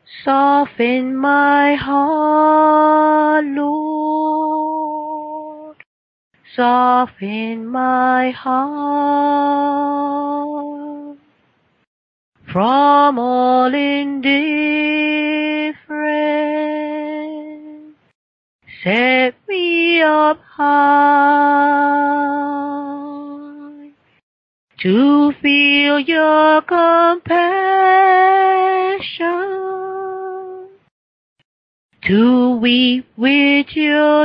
Soften my heart, Lord. Soften my heart from all indifference. Set me up high to feel your compassion, to weep with your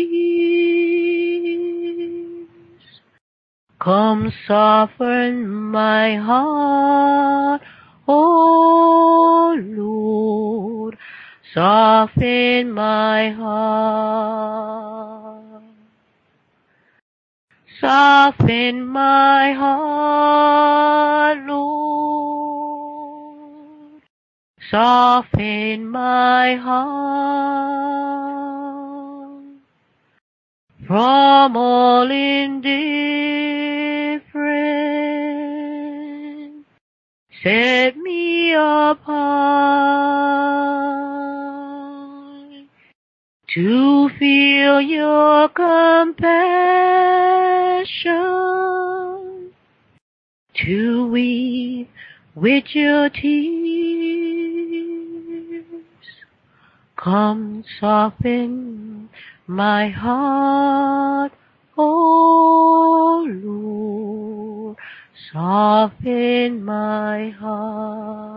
tears. Come soften my heart, O Lord, soften my heart. Soften my heart, Lord, soften my heart from all indifference. Set me up high to feel your compassion, to weep with your tears. Come soften my heart, O Lord, soften my heart.